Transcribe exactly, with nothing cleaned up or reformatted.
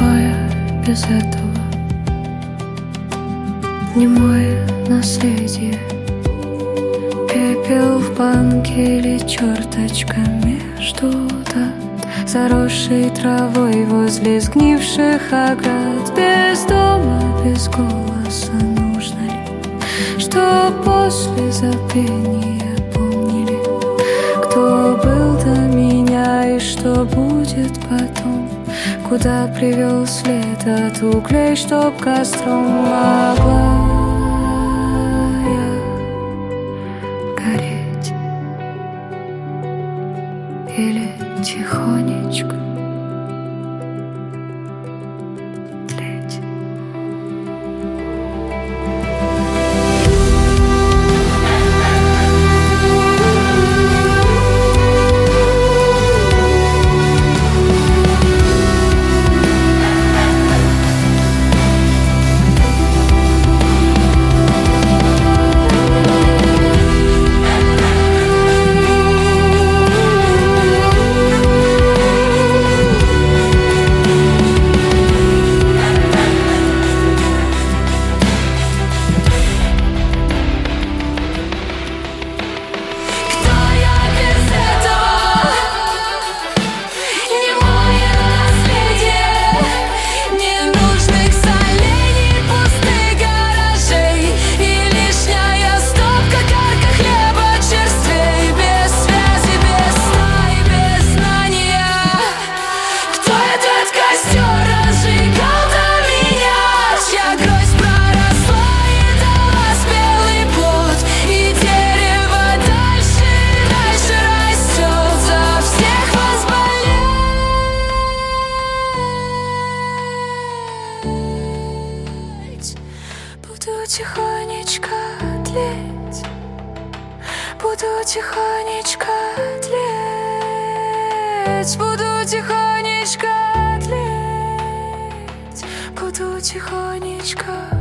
твое без этого, немое наследие. Пепел в банке или черточка между дат, заросшей травой возле сгнивших оград. Без дома, без голоса, нужно ли, что после забвения помнили, кто был до меня и что будет потом, куда привел след от углей, чтоб костром могла или тихонечко тлеть. Буду тихонечко тлеть, буду тихонечко тлеть, буду тихонечко тлеть, буду тихонечко